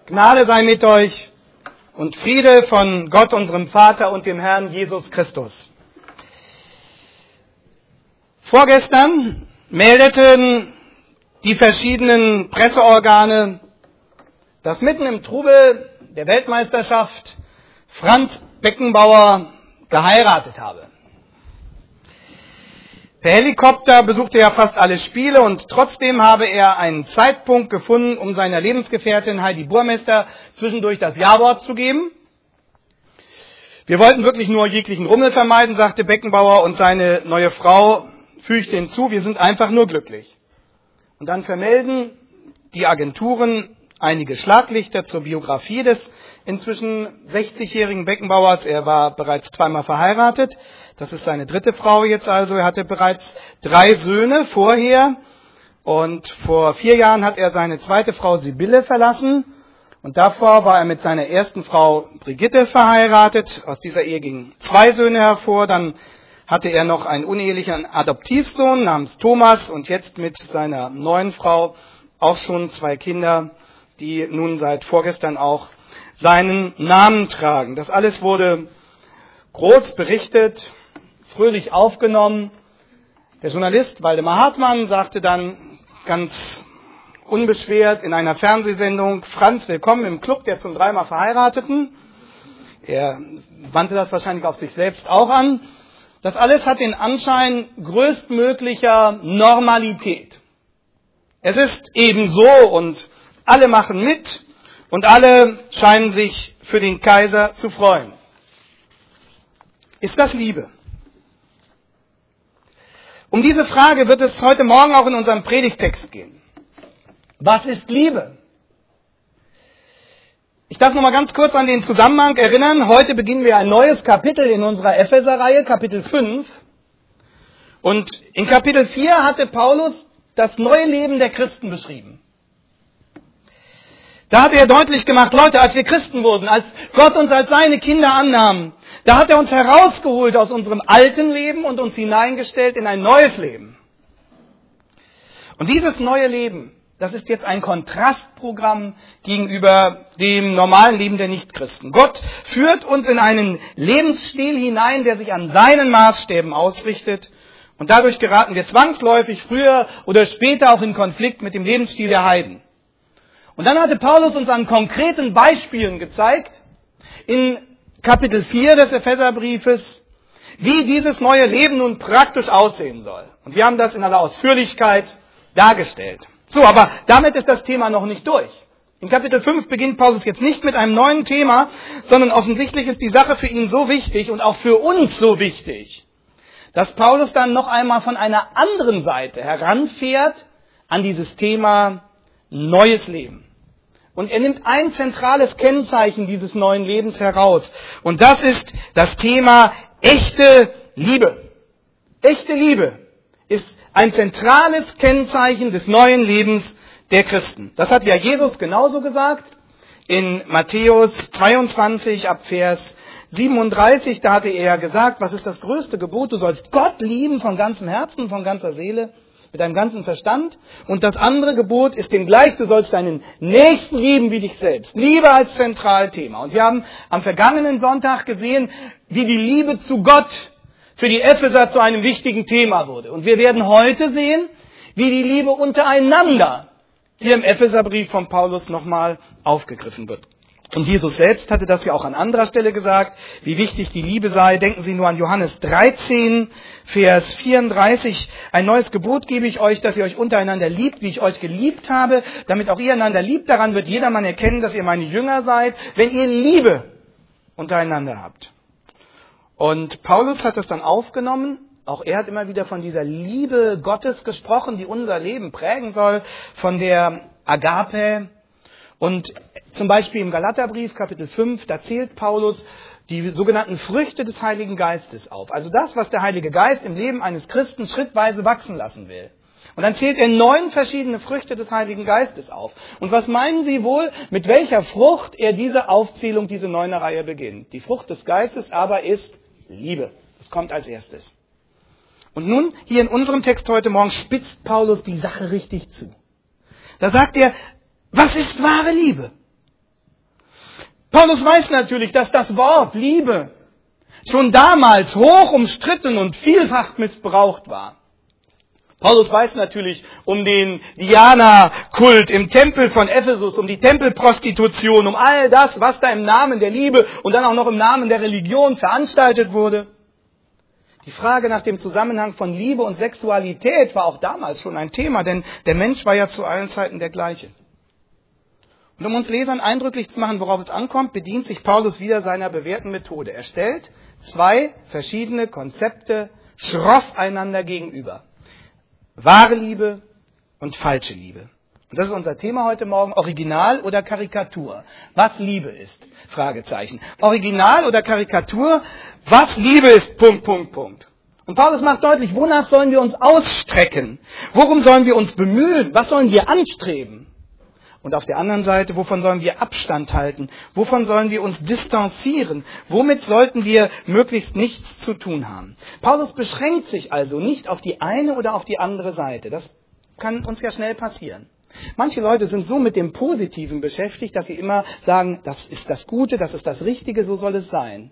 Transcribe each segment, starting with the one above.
Gnade sei mit euch und Friede von Gott, unserem Vater und dem Herrn Jesus Christus. Vorgestern meldeten die verschiedenen Presseorgane, dass mitten im Trubel der Weltmeisterschaft Franz Beckenbauer geheiratet habe. Per Helikopter besuchte er fast alle Spiele und trotzdem habe er einen Zeitpunkt gefunden, um seiner Lebensgefährtin Heidi Burmester zwischendurch das Ja-Wort zu geben. Wir wollten wirklich nur jeglichen Rummel vermeiden, sagte Beckenbauer, und seine neue Frau fügte hinzu, wir sind einfach nur glücklich. Und dann vermelden die Agenturen einige Schlaglichter zur Biografie des inzwischen 60-jährigen Beckenbauers. Er war bereits zweimal verheiratet. Das ist seine dritte Frau jetzt also. Er hatte bereits 3 Söhne vorher. Und vor 4 Jahren hat er seine zweite Frau Sibylle verlassen. Und davor war er mit seiner ersten Frau Brigitte verheiratet. Aus dieser Ehe gingen 2 Söhne hervor. Dann hatte er noch einen unehelichen Adoptivsohn namens Thomas. Und jetzt mit seiner neuen Frau auch schon 2 Kinder, die nun seit vorgestern auch seinen Namen tragen. Das alles wurde groß berichtet, fröhlich aufgenommen. Der Journalist Waldemar Hartmann sagte dann ganz unbeschwert in einer Fernsehsendung, Franz, willkommen im Club der zum 3-mal Verheirateten. Er wandte das wahrscheinlich auf sich selbst auch an. Das alles hat den Anschein größtmöglicher Normalität. Es ist eben so und alle machen mit und alle scheinen sich für den Kaiser zu freuen. Ist das Liebe? Um diese Frage wird es heute Morgen auch in unserem Predigtext gehen. Was ist Liebe? Ich darf noch mal ganz kurz an den Zusammenhang erinnern. Heute beginnen wir ein neues Kapitel in unserer Epheser-Reihe, Kapitel 5. Und in Kapitel 4 hatte Paulus das neue Leben der Christen beschrieben. Da hat er deutlich gemacht, Leute, als wir Christen wurden, als Gott uns als seine Kinder annahm, da hat er uns herausgeholt aus unserem alten Leben und uns hineingestellt in ein neues Leben. Und dieses neue Leben, das ist jetzt ein Kontrastprogramm gegenüber dem normalen Leben der Nichtchristen. Gott führt uns in einen Lebensstil hinein, der sich an seinen Maßstäben ausrichtet. Und dadurch geraten wir zwangsläufig früher oder später auch in Konflikt mit dem Lebensstil der Heiden. Und dann hatte Paulus uns an konkreten Beispielen gezeigt, in Kapitel 4 des Epheserbriefes, wie dieses neue Leben nun praktisch aussehen soll. Und wir haben das in aller Ausführlichkeit dargestellt. So, aber damit ist das Thema noch nicht durch. In Kapitel 5 beginnt Paulus jetzt nicht mit einem neuen Thema, sondern offensichtlich ist die Sache für ihn so wichtig und auch für uns so wichtig, dass Paulus dann noch einmal von einer anderen Seite heranfährt an dieses Thema neues Leben. Und er nimmt ein zentrales Kennzeichen dieses neuen Lebens heraus. Und das ist das Thema echte Liebe. Echte Liebe ist ein zentrales Kennzeichen des neuen Lebens der Christen. Das hat ja Jesus genauso gesagt. In Matthäus 22 ab Vers 37, da hatte er ja gesagt, was ist das größte Gebot? Du sollst Gott lieben von ganzem Herzen, von ganzer Seele, mit deinem ganzen Verstand. Und das andere Gebot ist dem gleich, du sollst deinen Nächsten lieben wie dich selbst. Liebe als Zentralthema. Und wir haben am vergangenen Sonntag gesehen, wie die Liebe zu Gott für die Epheser zu einem wichtigen Thema wurde. Und wir werden heute sehen, wie die Liebe untereinander hier im Epheserbrief von Paulus nochmal aufgegriffen wird. Und Jesus selbst hatte das ja auch an anderer Stelle gesagt, wie wichtig die Liebe sei. Denken Sie nur an Johannes 13, Vers 34. Ein neues Gebot gebe ich euch, dass ihr euch untereinander liebt, wie ich euch geliebt habe, damit auch ihr einander liebt. Daran wird jedermann erkennen, dass ihr meine Jünger seid, wenn ihr Liebe untereinander habt. Und Paulus hat das dann aufgenommen. Auch er hat immer wieder von dieser Liebe Gottes gesprochen, die unser Leben prägen soll, von der Agape. Und zum Beispiel im Galaterbrief, Kapitel 5, da zählt Paulus die sogenannten Früchte des Heiligen Geistes auf. Also das, was der Heilige Geist im Leben eines Christen schrittweise wachsen lassen will. Und dann zählt er 9 verschiedene Früchte des Heiligen Geistes auf. Und was meinen Sie wohl, mit welcher Frucht er diese Aufzählung, diese 9er Reihe beginnt? Die Frucht des Geistes aber ist Liebe. Das kommt als erstes. Und nun, hier in unserem Text heute Morgen, spitzt Paulus die Sache richtig zu. Da sagt er, was ist wahre Liebe? Paulus weiß natürlich, dass das Wort Liebe schon damals hoch umstritten und vielfach missbraucht war. Paulus weiß natürlich um den Diana-Kult im Tempel von Ephesus, um die Tempelprostitution, um all das, was da im Namen der Liebe und dann auch noch im Namen der Religion veranstaltet wurde. Die Frage nach dem Zusammenhang von Liebe und Sexualität war auch damals schon ein Thema, denn der Mensch war ja zu allen Zeiten der gleiche. Und um uns Lesern eindrücklich zu machen, worauf es ankommt, bedient sich Paulus wieder seiner bewährten Methode. Er stellt zwei verschiedene Konzepte schroff einander gegenüber. Wahre Liebe und falsche Liebe. Und das ist unser Thema heute Morgen. Original oder Karikatur? Was Liebe ist? Fragezeichen. Original oder Karikatur? Was Liebe ist? Punkt, Punkt, Punkt. Und Paulus macht deutlich, wonach sollen wir uns ausstrecken? Worum sollen wir uns bemühen? Was sollen wir anstreben? Und auf der anderen Seite, wovon sollen wir Abstand halten? Wovon sollen wir uns distanzieren? Womit sollten wir möglichst nichts zu tun haben? Paulus beschränkt sich also nicht auf die eine oder auf die andere Seite. Das kann uns ja schnell passieren. Manche Leute sind so mit dem Positiven beschäftigt, dass sie immer sagen, das ist das Gute, das ist das Richtige, so soll es sein.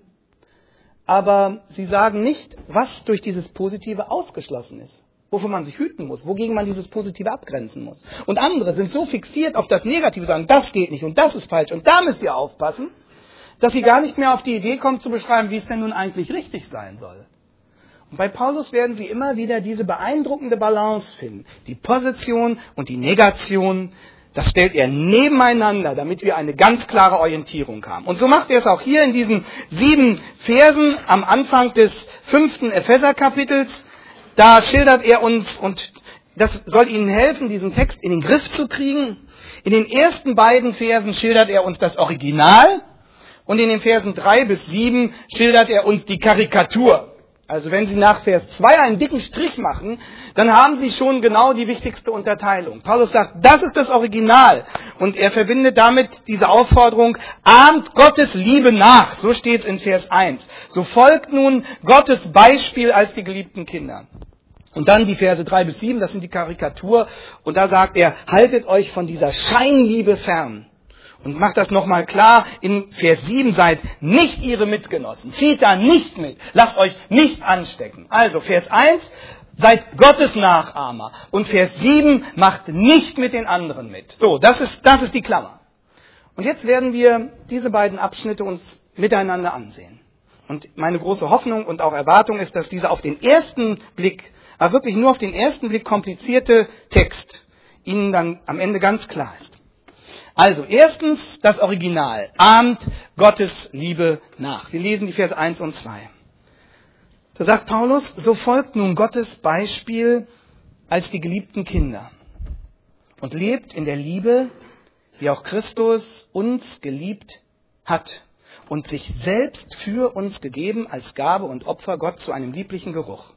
Aber sie sagen nicht, was durch dieses Positive ausgeschlossen ist. Wovon man sich hüten muss, wogegen man dieses Positive abgrenzen muss. Und andere sind so fixiert auf das Negative, sagen, das geht nicht und das ist falsch und da müsst ihr aufpassen, dass sie gar nicht mehr auf die Idee kommen zu beschreiben, wie es denn nun eigentlich richtig sein soll. Und bei Paulus werden sie immer wieder diese beeindruckende Balance finden. Die Position und die Negation, das stellt er nebeneinander, damit wir eine ganz klare Orientierung haben. Und so macht er es auch hier in diesen 7 Versen am Anfang des 5. Epheser-Kapitels. Da schildert er uns, und das soll Ihnen helfen, diesen Text in den Griff zu kriegen. In den ersten beiden Versen schildert er uns das Original und in den Versen 3 bis 7 schildert er uns die Karikatur. Also wenn Sie nach Vers 2 einen dicken Strich machen, dann haben Sie schon genau die wichtigste Unterteilung. Paulus sagt, das ist das Original. Und er verbindet damit diese Aufforderung, ahmt Gottes Liebe nach. So steht es in Vers 1. So folgt nun Gottes Beispiel als die geliebten Kinder. Und dann die Verse 3 bis 7, das sind die Karikatur. Und da sagt er, haltet euch von dieser Scheinliebe fern. Und macht das nochmal klar, in Vers 7 seid nicht ihre Mitgenossen. Zieht da nicht mit. Lasst euch nicht anstecken. Also Vers 1, seid Gottes Nachahmer. Und Vers 7, macht nicht mit den anderen mit. So, das ist die Klammer. Und jetzt werden wir diese beiden Abschnitte uns miteinander ansehen. Und meine große Hoffnung und auch Erwartung ist, dass dieser auf den ersten Blick, aber wirklich nur auf den ersten Blick komplizierte Text Ihnen dann am Ende ganz klar ist. Also, erstens das Original. Ahmt Gottes Liebe nach. Wir lesen die Verse 1 und 2. Da sagt Paulus, so folgt nun Gottes Beispiel als die geliebten Kinder und lebt in der Liebe, wie auch Christus uns geliebt hat und sich selbst für uns gegeben als Gabe und Opfer Gott zu einem lieblichen Geruch.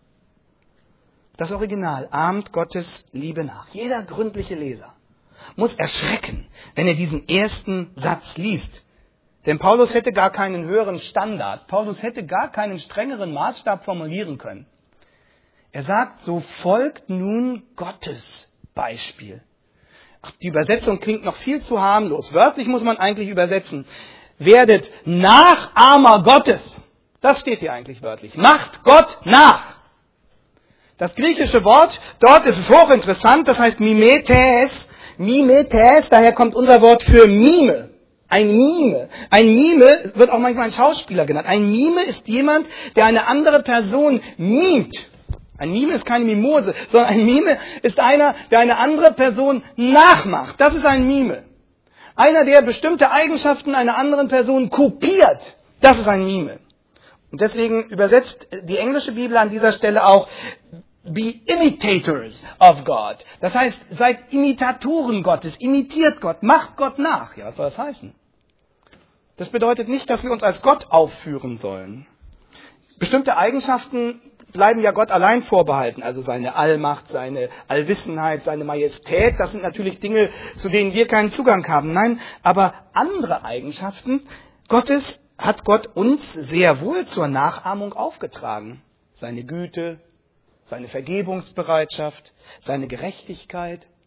Das Original. Ahmt Gottes Liebe nach. Jeder gründliche Leser muss erschrecken, wenn er diesen ersten Satz liest. Denn Paulus hätte gar keinen höheren Standard, Paulus hätte gar keinen strengeren Maßstab formulieren können. Er sagt, so folgt nun Gottes Beispiel. Ach, die Übersetzung klingt noch viel zu harmlos. Wörtlich muss man eigentlich übersetzen. Werdet Nachahmer Gottes. Das steht hier eigentlich wörtlich. Macht Gott nach. Das griechische Wort, dort ist es hochinteressant, das heißt mimetes. Mimetes, daher kommt unser Wort für Mime. Ein Mime. Ein Mime wird auch manchmal ein Schauspieler genannt. Ein Mime ist jemand, der eine andere Person mimt. Ein Mime ist keine Mimose, sondern ein Mime ist einer, der eine andere Person nachmacht. Das ist ein Mime. Einer, der bestimmte Eigenschaften einer anderen Person kopiert. Das ist ein Mime. Und deswegen übersetzt die englische Bibel an dieser Stelle auch Be imitators of God. Das heißt, seid Imitatoren Gottes, imitiert Gott, macht Gott nach. Ja, was soll das heißen? Das bedeutet nicht, dass wir uns als Gott aufführen sollen. Bestimmte Eigenschaften bleiben ja Gott allein vorbehalten. Also seine Allmacht, seine Allwissenheit, seine Majestät, das sind natürlich Dinge, zu denen wir keinen Zugang haben. Nein, aber andere Eigenschaften Gottes hat Gott uns sehr wohl zur Nachahmung aufgetragen. Seine Güte, seine Vergebungsbereitschaft, seine Gerechtigkeit.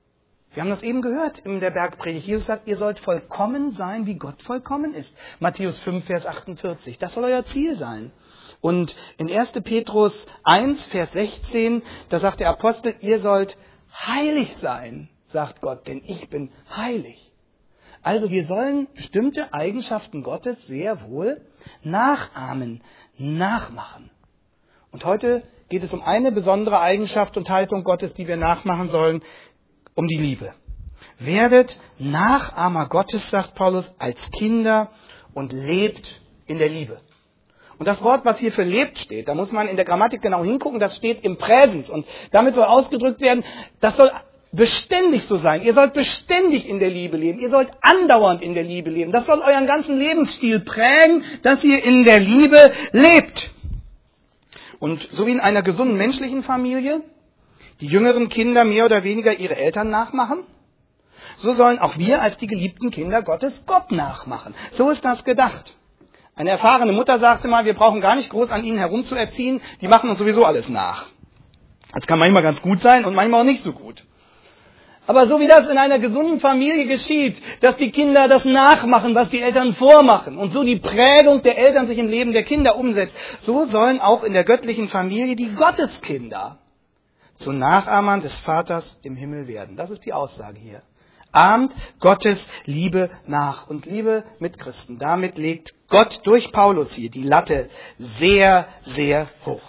Wir haben das eben gehört in der Bergpredigt. Jesus sagt, ihr sollt vollkommen sein, wie Gott vollkommen ist. Matthäus 5, Vers 48. Das soll euer Ziel sein. Und in 1. Petrus 1, Vers 16, da sagt der Apostel, ihr sollt heilig sein, sagt Gott, denn ich bin heilig. Also wir sollen bestimmte Eigenschaften Gottes sehr wohl nachahmen, nachmachen. Und heute geht es um eine besondere Eigenschaft und Haltung Gottes, die wir nachmachen sollen, um die Liebe. Werdet Nachahmer Gottes, sagt Paulus, als Kinder und lebt in der Liebe. Und das Wort, was hier für lebt steht, da muss man in der Grammatik genau hingucken, das steht im Präsens. Und damit soll ausgedrückt werden, das soll beständig so sein. Ihr sollt beständig in der Liebe leben. Ihr sollt andauernd in der Liebe leben. Das soll euren ganzen Lebensstil prägen, dass ihr in der Liebe lebt. Und so wie in einer gesunden menschlichen Familie die jüngeren Kinder mehr oder weniger ihre Eltern nachmachen, so sollen auch wir als die geliebten Kinder Gottes Gott nachmachen. So ist das gedacht. Eine erfahrene Mutter sagte mal, wir brauchen gar nicht groß an ihnen herumzuerziehen, die machen uns sowieso alles nach. Das kann manchmal ganz gut sein und manchmal auch nicht so gut. Aber so wie das in einer gesunden Familie geschieht, dass die Kinder das nachmachen, was die Eltern vormachen, und so die Prägung der Eltern sich im Leben der Kinder umsetzt, so sollen auch in der göttlichen Familie die Gotteskinder zu Nachahmern des Vaters im Himmel werden. Das ist die Aussage hier. Ahmt Gottes Liebe nach und Liebe mit Christen. Damit legt Gott durch Paulus hier die Latte sehr, sehr hoch.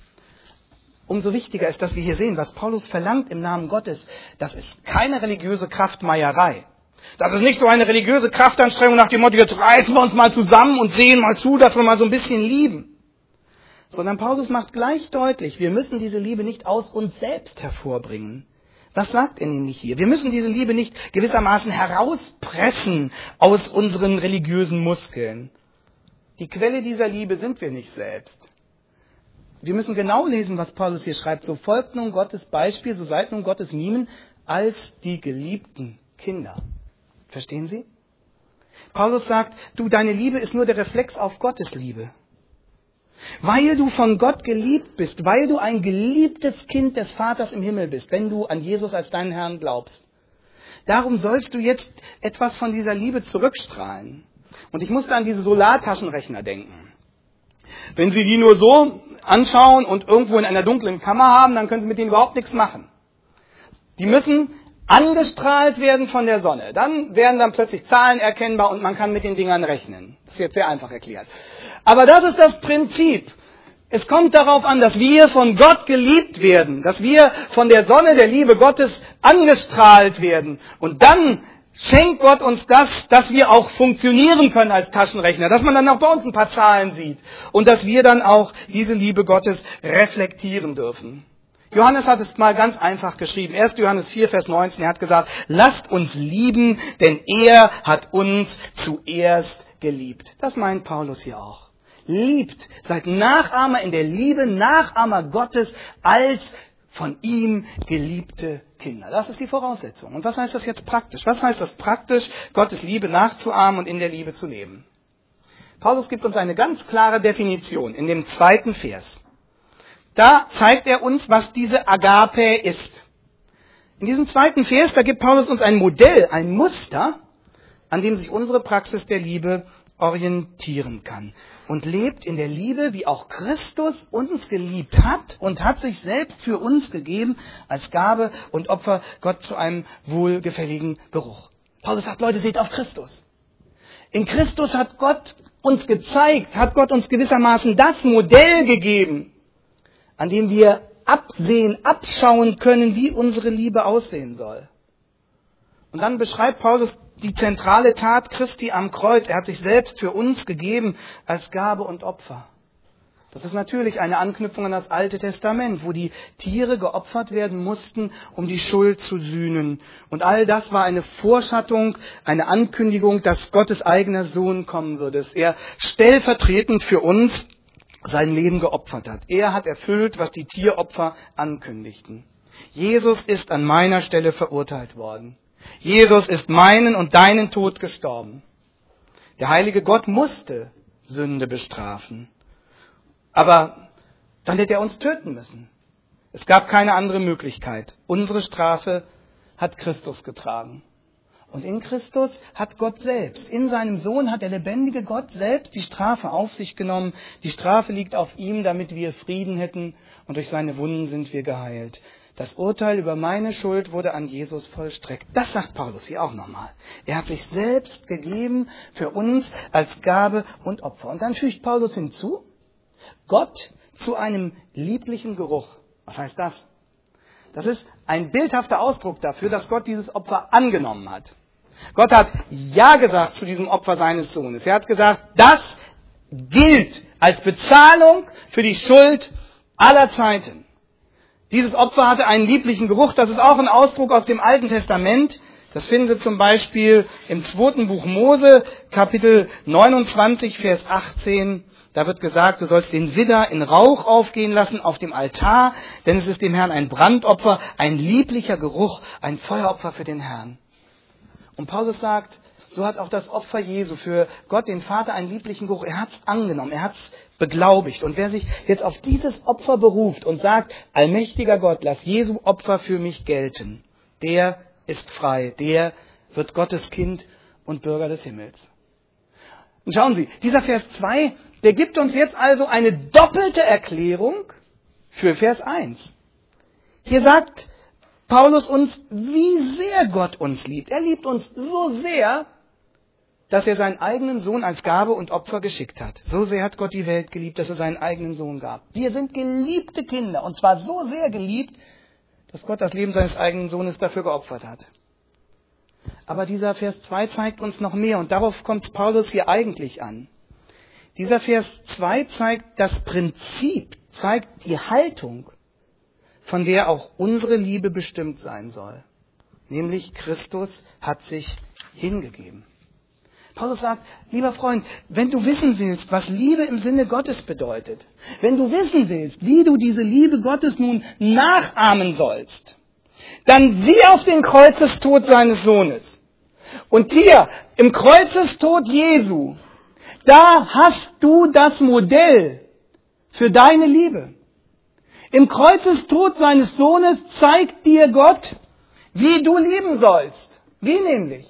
Umso wichtiger ist, dass wir hier sehen, was Paulus verlangt im Namen Gottes. Das ist keine religiöse Kraftmeierei. Das ist nicht so eine religiöse Kraftanstrengung nach dem Motto, jetzt reißen wir uns mal zusammen und sehen mal zu, dass wir mal so ein bisschen lieben. Sondern Paulus macht gleich deutlich, wir müssen diese Liebe nicht aus uns selbst hervorbringen. Was sagt er nämlich hier? Wir müssen diese Liebe nicht gewissermaßen herauspressen aus unseren religiösen Muskeln. Die Quelle dieser Liebe sind wir nicht selbst. Wir müssen genau lesen, was Paulus hier schreibt. So folgt nun Gottes Beispiel, so seid nun Gottes Mimen als die geliebten Kinder. Verstehen Sie? Paulus sagt, du, deine Liebe ist nur der Reflex auf Gottes Liebe. Weil du von Gott geliebt bist, weil du ein geliebtes Kind des Vaters im Himmel bist, wenn du an Jesus als deinen Herrn glaubst. Darum sollst du jetzt etwas von dieser Liebe zurückstrahlen. Und ich musste an diese Solartaschenrechner denken. Wenn Sie die nur so anschauen und irgendwo in einer dunklen Kammer haben, dann können Sie mit denen überhaupt nichts machen. Die müssen angestrahlt werden von der Sonne. Dann werden dann plötzlich Zahlen erkennbar und man kann mit den Dingern rechnen. Das ist jetzt sehr einfach erklärt. Aber das ist das Prinzip. Es kommt darauf an, dass wir von Gott geliebt werden, dass wir von der Sonne der Liebe Gottes angestrahlt werden. Und dann schenkt Gott uns das, dass wir auch funktionieren können als Taschenrechner, dass man dann auch bei uns ein paar Zahlen sieht und dass wir dann auch diese Liebe Gottes reflektieren dürfen. Johannes hat es mal ganz einfach geschrieben. 1. Johannes 4, Vers 19, er hat gesagt, lasst uns lieben, denn er hat uns zuerst geliebt. Das meint Paulus hier auch. Liebt, seid Nachahmer in der Liebe, Nachahmer Gottes als von ihm geliebte Kinder. Das ist die Voraussetzung. Und was heißt das jetzt praktisch? Was heißt das praktisch, Gottes Liebe nachzuahmen und in der Liebe zu leben? Paulus gibt uns eine ganz klare Definition in dem 2. Vers. Da zeigt er uns, was diese Agape ist. In diesem 2. Vers, da gibt Paulus uns ein Modell, ein Muster, an dem sich unsere Praxis der Liebe orientieren kann. Und lebt in der Liebe, wie auch Christus uns geliebt hat und hat sich selbst für uns gegeben als Gabe und Opfer Gott zu einem wohlgefälligen Geruch. Paulus sagt, Leute, seht auf Christus. In Christus hat Gott uns gezeigt, hat Gott uns gewissermaßen das Modell gegeben, an dem wir abschauen können, wie unsere Liebe aussehen soll. Und dann beschreibt Paulus die zentrale Tat Christi am Kreuz. Er hat sich selbst für uns gegeben als Gabe und Opfer. Das ist natürlich eine Anknüpfung an das Alte Testament, wo die Tiere geopfert werden mussten, um die Schuld zu sühnen. Und all das war eine Vorschattung, eine Ankündigung, dass Gottes eigener Sohn kommen würde. Dass er stellvertretend für uns sein Leben geopfert hat. Er hat erfüllt, was die Tieropfer ankündigten. Jesus ist an meiner Stelle verurteilt worden. Jesus ist meinen und deinen Tod gestorben. Der heilige Gott musste Sünde bestrafen. Aber dann hätte er uns töten müssen. Es gab keine andere Möglichkeit. Unsere Strafe hat Christus getragen. Und in Christus hat Gott selbst, in seinem Sohn hat der lebendige Gott selbst die Strafe auf sich genommen. Die Strafe liegt auf ihm, damit wir Frieden hätten, und durch seine Wunden sind wir geheilt. Das Urteil über meine Schuld wurde an Jesus vollstreckt. Das sagt Paulus hier auch nochmal. Er hat sich selbst gegeben für uns als Gabe und Opfer. Und dann fügt Paulus hinzu, Gott zu einem lieblichen Geruch. Was heißt das? Das ist ein bildhafter Ausdruck dafür, dass Gott dieses Opfer angenommen hat. Gott hat Ja gesagt zu diesem Opfer seines Sohnes. Er hat gesagt, das gilt als Bezahlung für die Schuld aller Zeiten. Dieses Opfer hatte einen lieblichen Geruch. Das ist auch ein Ausdruck aus dem Alten Testament. Das finden Sie zum Beispiel im 2. Buch Mose, Kapitel 29, Vers 18. Da wird gesagt, du sollst den Widder in Rauch aufgehen lassen auf dem Altar, denn es ist dem Herrn ein Brandopfer, ein lieblicher Geruch, ein Feueropfer für den Herrn. Und Paulus sagt, so hat auch das Opfer Jesu für Gott, den Vater, einen lieblichen Geruch. Er hat es angenommen, er hat es beglaubigt. Und wer sich jetzt auf dieses Opfer beruft und sagt, allmächtiger Gott, lass Jesu Opfer für mich gelten, der ist frei, der wird Gottes Kind und Bürger des Himmels. Und schauen Sie, dieser Vers 2, der gibt uns jetzt also eine doppelte Erklärung für Vers 1. Hier sagt Paulus uns, wie sehr Gott uns liebt. Er liebt uns so sehr, dass er seinen eigenen Sohn als Gabe und Opfer geschickt hat. So sehr hat Gott die Welt geliebt, dass er seinen eigenen Sohn gab. Wir sind geliebte Kinder, und zwar so sehr geliebt, dass Gott das Leben seines eigenen Sohnes dafür geopfert hat. Aber dieser Vers 2 zeigt uns noch mehr, und darauf kommt Paulus hier eigentlich an. Dieser Vers 2 zeigt das Prinzip, zeigt die Haltung, von der auch unsere Liebe bestimmt sein soll. Nämlich Christus hat sich hingegeben. Paulus sagt, lieber Freund, wenn du wissen willst, was Liebe im Sinne Gottes bedeutet, wenn du wissen willst, wie du diese Liebe Gottes nun nachahmen sollst, dann sieh auf den Kreuzestod seines Sohnes. Und hier, im Kreuzestod Jesu, da hast du das Modell für deine Liebe. Im Kreuzestod seines Sohnes zeigt dir Gott, wie du lieben sollst. Wie nämlich?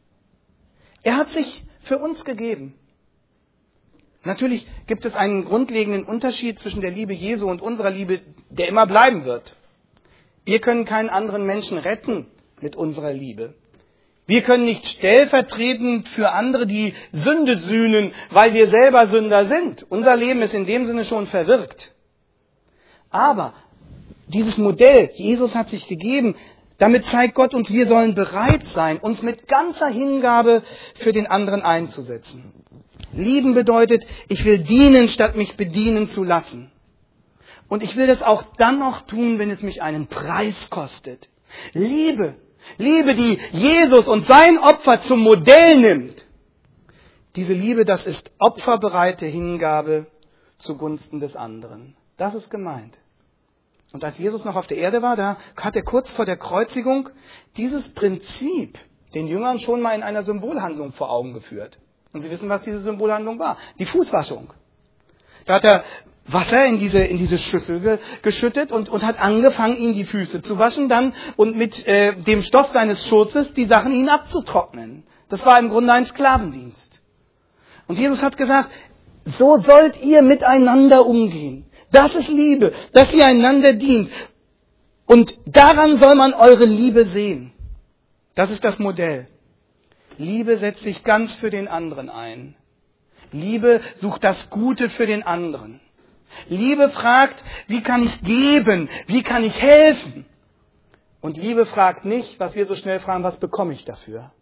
Er hat sich für uns gegeben. Natürlich gibt es einen grundlegenden Unterschied zwischen der Liebe Jesu und unserer Liebe, der immer bleiben wird. Wir können keinen anderen Menschen retten mit unserer Liebe. Wir können nicht stellvertretend für andere die Sünde sühnen, weil wir selber Sünder sind. Unser Leben ist in dem Sinne schon verwirkt. Aber dieses Modell, Jesus hat sich gegeben, damit zeigt Gott uns, wir sollen bereit sein, uns mit ganzer Hingabe für den anderen einzusetzen. Lieben bedeutet, ich will dienen, statt mich bedienen zu lassen. Und ich will das auch dann noch tun, wenn es mich einen Preis kostet. Liebe, die Jesus und sein Opfer zum Modell nimmt. Diese Liebe, das ist opferbereite Hingabe zugunsten des anderen. Das ist gemeint. Und als Jesus noch auf der Erde war, da hat er kurz vor der Kreuzigung dieses Prinzip den Jüngern schon mal in einer Symbolhandlung vor Augen geführt. Und Sie wissen, was diese Symbolhandlung war. Die Fußwaschung. Da hat er Wasser in diese Schüssel geschüttet und hat angefangen, ihnen die Füße zu waschen dann und mit dem Stoff seines Schurzes die Sachen ihnen abzutrocknen. Das war im Grunde ein Sklavendienst. Und Jesus hat gesagt, so sollt ihr miteinander umgehen. Das ist Liebe, dass ihr einander dient. Und daran soll man eure Liebe sehen. Das ist das Modell. Liebe setzt sich ganz für den anderen ein. Liebe sucht das Gute für den anderen. Liebe fragt, wie kann ich geben? Wie kann ich helfen? Und Liebe fragt nicht, was wir so schnell fragen, was bekomme ich dafür?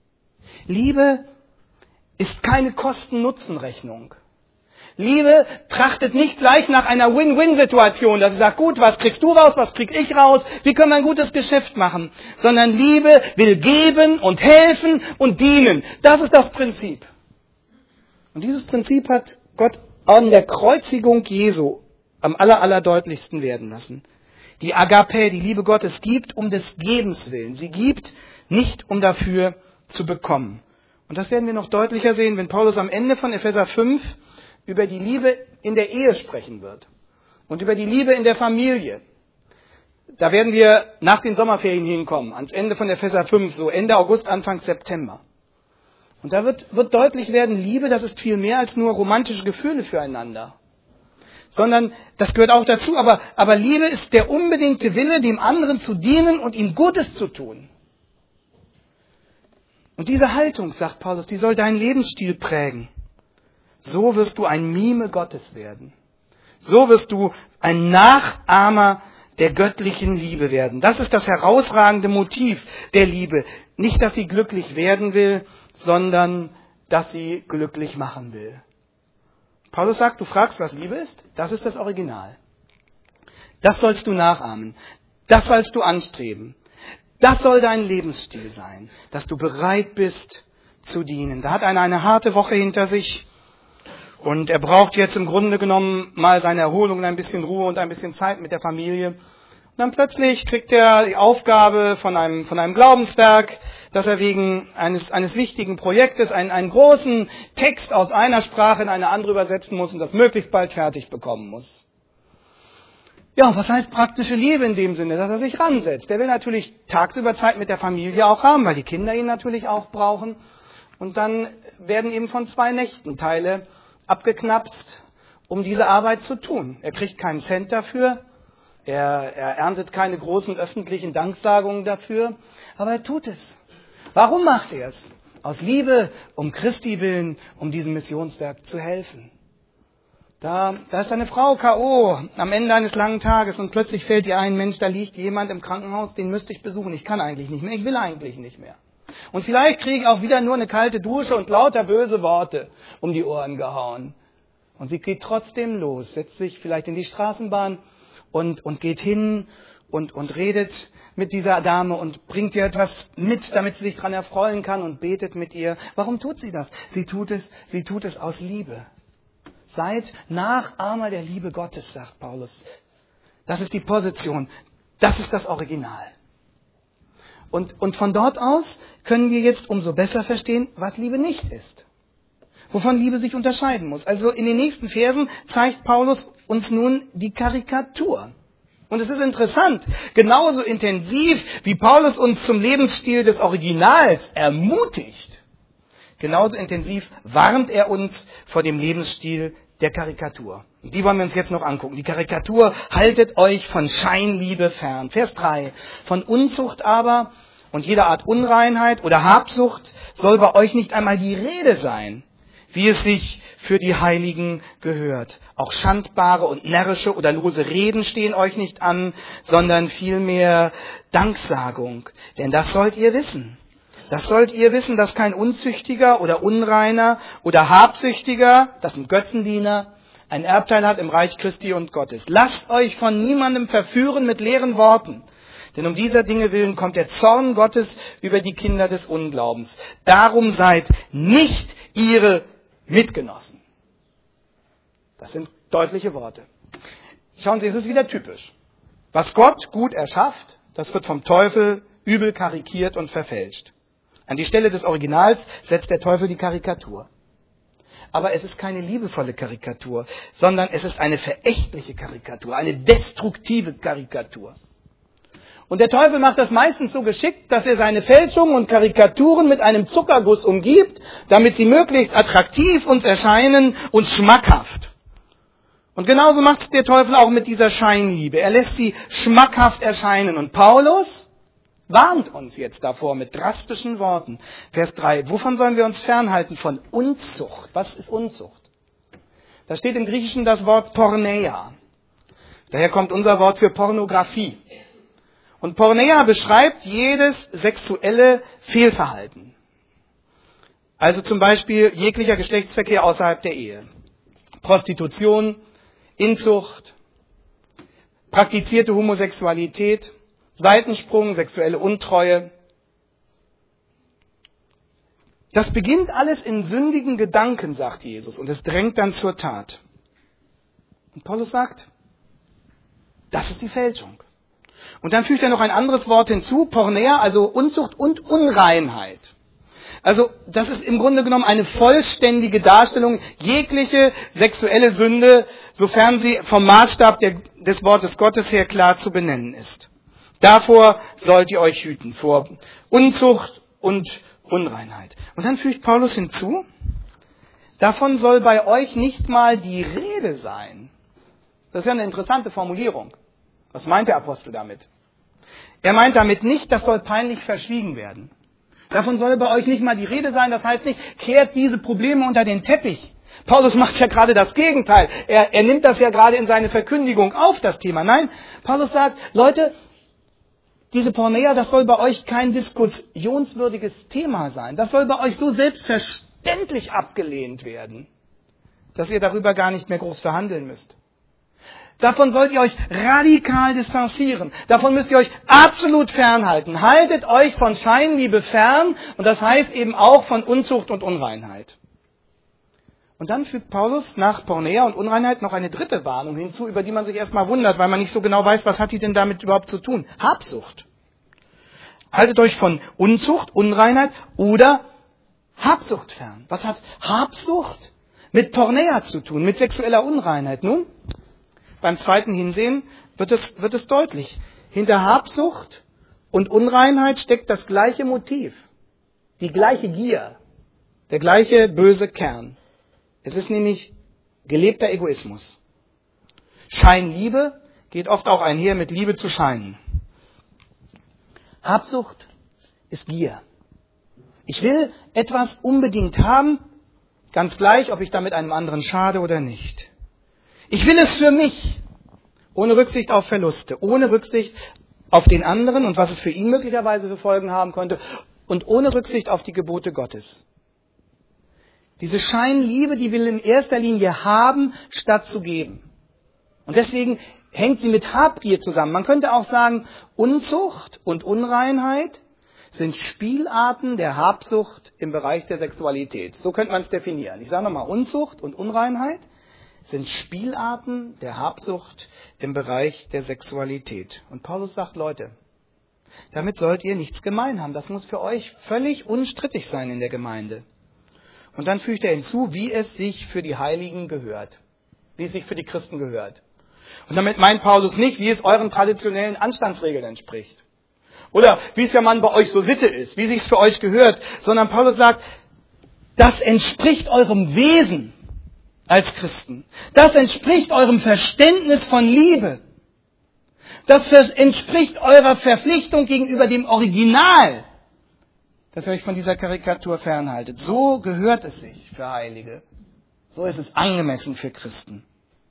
Liebe ist keine Kosten-Nutzen-Rechnung. Liebe trachtet nicht gleich nach einer Win-Win-Situation, dass sie sagt, gut, was kriegst du raus, was krieg ich raus, wie können wir ein gutes Geschäft machen? Sondern Liebe will geben und helfen und dienen. Das ist das Prinzip. Und dieses Prinzip hat Gott an der Kreuzigung Jesu am allerdeutlichsten werden lassen. Die Agape, die Liebe Gottes, gibt um des Gebens willen. Sie gibt nicht, um dafür zu bekommen. Und das werden wir noch deutlicher sehen, wenn Paulus am Ende von Epheser 5 über die Liebe in der Ehe sprechen wird und über die Liebe in der Familie. Da werden wir nach den Sommerferien hinkommen, ans Ende von Epheser 5, so Ende August, Anfang September. Und da wird deutlich werden, Liebe, das ist viel mehr als nur romantische Gefühle füreinander. Sondern, das gehört auch dazu, aber Liebe ist der unbedingte Wille, dem anderen zu dienen und ihm Gutes zu tun. Und diese Haltung, sagt Paulus, die soll deinen Lebensstil prägen. So wirst du ein Mime Gottes werden. So wirst du ein Nachahmer der göttlichen Liebe werden. Das ist das herausragende Motiv der Liebe. Nicht, dass sie glücklich werden will, sondern dass sie glücklich machen will. Paulus sagt, du fragst, was Liebe ist? Das ist das Original. Das sollst du nachahmen. Das sollst du anstreben. Das soll dein Lebensstil sein, dass du bereit bist zu dienen. Da hat einer eine harte Woche hinter sich und er braucht jetzt im Grunde genommen mal seine Erholung und ein bisschen Ruhe und ein bisschen Zeit mit der Familie. Und dann plötzlich kriegt er die Aufgabe von einem Glaubenswerk, dass er wegen eines wichtigen Projektes einen großen Text aus einer Sprache in eine andere übersetzen muss und das möglichst bald fertig bekommen muss. Ja, was heißt praktische Liebe in dem Sinne, dass er sich ransetzt? Der will natürlich tagsüber Zeit mit der Familie auch haben, weil die Kinder ihn natürlich auch brauchen. Und dann werden eben von 2 Nächten Teile abgeknapst, um diese Arbeit zu tun. Er kriegt keinen Cent dafür. Er erntet keine großen öffentlichen Danksagungen dafür, aber er tut es. Warum macht er es? Aus Liebe, um Christi willen, um diesem Missionswerk zu helfen. Da ist eine Frau K.O. am Ende eines langen Tages und plötzlich fällt ihr ein, Mensch, da liegt jemand im Krankenhaus, den müsste ich besuchen. Ich kann eigentlich nicht mehr, ich will eigentlich nicht mehr. Und vielleicht kriege ich auch wieder nur eine kalte Dusche und lauter böse Worte um die Ohren gehauen. Und sie geht trotzdem los, setzt sich vielleicht in die Straßenbahn und geht hin und redet mit dieser Dame und bringt ihr etwas mit, damit sie sich daran erfreuen kann und betet mit ihr. Warum tut sie das? Sie tut es aus Liebe. Seid Nachahmer der Liebe Gottes, sagt Paulus. Das ist die Position. Das ist das Original. Und von dort aus können wir jetzt umso besser verstehen, was Liebe nicht ist. Wovon Liebe sich unterscheiden muss. Also in den nächsten Versen zeigt Paulus uns nun die Karikatur. Und es ist interessant, genauso intensiv wie Paulus uns zum Lebensstil des Originals ermutigt, genauso intensiv warnt er uns vor dem Lebensstil der Karikatur. Und die wollen wir uns jetzt noch angucken. Die Karikatur: haltet euch von Scheinliebe fern. Vers 3. Von Unzucht aber und jeder Art Unreinheit oder Habsucht soll bei euch nicht einmal die Rede sein, wie es sich für die Heiligen gehört. Auch schandbare und närrische oder lose Reden stehen euch nicht an, sondern vielmehr Danksagung. Denn das sollt ihr wissen. Das sollt ihr wissen, dass kein Unzüchtiger oder Unreiner oder Habsüchtiger, das sind Götzendiener, ein Erbteil hat im Reich Christi und Gottes. Lasst euch von niemandem verführen mit leeren Worten. Denn um dieser Dinge willen kommt der Zorn Gottes über die Kinder des Unglaubens. Darum seid nicht ihre Mitgenossen. Das sind deutliche Worte. Schauen Sie, es ist wieder typisch. Was Gott gut erschafft, das wird vom Teufel übel karikiert und verfälscht. An die Stelle des Originals setzt der Teufel die Karikatur. Aber es ist keine liebevolle Karikatur, sondern es ist eine verächtliche Karikatur, eine destruktive Karikatur. Und der Teufel macht das meistens so geschickt, dass er seine Fälschungen und Karikaturen mit einem Zuckerguss umgibt, damit sie möglichst attraktiv uns erscheinen und schmackhaft. Und genauso macht es der Teufel auch mit dieser Scheinliebe. Er lässt sie schmackhaft erscheinen. Und Paulus warnt uns jetzt davor mit drastischen Worten. Vers 3. Wovon sollen wir uns fernhalten? Von Unzucht. Was ist Unzucht? Da steht im Griechischen das Wort Porneia. Daher kommt unser Wort für Pornografie. Und Porneia beschreibt jedes sexuelle Fehlverhalten. Also zum Beispiel jeglicher Geschlechtsverkehr außerhalb der Ehe. Prostitution, Inzucht, praktizierte Homosexualität, Seitensprung, sexuelle Untreue. Das beginnt alles in sündigen Gedanken, sagt Jesus, und es drängt dann zur Tat. Und Paulus sagt, das ist die Fälschung. Und dann fügt er noch ein anderes Wort hinzu, Porneia, also Unzucht und Unreinheit. Also das ist im Grunde genommen eine vollständige Darstellung, jegliche sexuelle Sünde, sofern sie vom Maßstab des Wortes Gottes her klar zu benennen ist. Davor sollt ihr euch hüten, vor Unzucht und Unreinheit. Und dann fügt Paulus hinzu, davon soll bei euch nicht mal die Rede sein. Das ist ja eine interessante Formulierung. Was meint der Apostel damit? Er meint damit nicht, das soll peinlich verschwiegen werden. Davon soll bei euch nicht mal die Rede sein, das heißt nicht, kehrt diese Probleme unter den Teppich. Paulus macht ja gerade das Gegenteil. Er nimmt das ja gerade in seine Verkündigung auf, das Thema. Nein, Paulus sagt, Leute, diese Porneia, das soll bei euch kein diskussionswürdiges Thema sein. Das soll bei euch so selbstverständlich abgelehnt werden, dass ihr darüber gar nicht mehr groß verhandeln müsst. Davon sollt ihr euch radikal distanzieren. Davon müsst ihr euch absolut fernhalten. Haltet euch von Scheinliebe fern und das heißt eben auch von Unzucht und Unreinheit. Und dann fügt Paulus nach Porneia und Unreinheit noch eine dritte Warnung hinzu, über die man sich erstmal wundert, weil man nicht so genau weiß, was hat die denn damit überhaupt zu tun. Habsucht. Haltet euch von Unzucht, Unreinheit oder Habsucht fern. Was hat Habsucht mit Porneia zu tun, mit sexueller Unreinheit? Nun, beim zweiten Hinsehen wird es deutlich. Hinter Habsucht und Unreinheit steckt das gleiche Motiv, die gleiche Gier, der gleiche böse Kern. Es ist nämlich gelebter Egoismus. Scheinliebe geht oft auch einher mit Liebe zu scheinen. Habsucht ist Gier. Ich will etwas unbedingt haben, ganz gleich, ob ich damit einem anderen schade oder nicht. Ich will es für mich, ohne Rücksicht auf Verluste, ohne Rücksicht auf den anderen und was es für ihn möglicherweise für Folgen haben könnte und ohne Rücksicht auf die Gebote Gottes. Diese Scheinliebe, die will in erster Linie haben, statt zu geben. Und deswegen hängt sie mit Habgier zusammen. Man könnte auch sagen, Unzucht und Unreinheit sind Spielarten der Habsucht im Bereich der Sexualität. So könnte man es definieren. Ich sage nochmal, Unzucht und Unreinheit sind Spielarten der Habsucht im Bereich der Sexualität. Und Paulus sagt, Leute, damit sollt ihr nichts gemein haben. Das muss für euch völlig unstrittig sein in der Gemeinde. Und dann fügt er hinzu, wie es sich für die Heiligen gehört. Wie es sich für die Christen gehört. Und damit meint Paulus nicht, wie es euren traditionellen Anstandsregeln entspricht. Oder wie es ja mal bei euch so Sitte ist, wie es sich für euch gehört. Sondern Paulus sagt, das entspricht eurem Wesen als Christen. Das entspricht eurem Verständnis von Liebe. Das entspricht eurer Verpflichtung gegenüber dem Original, dass ihr euch von dieser Karikatur fernhaltet. So gehört es sich für Heilige. So ist es angemessen für Christen.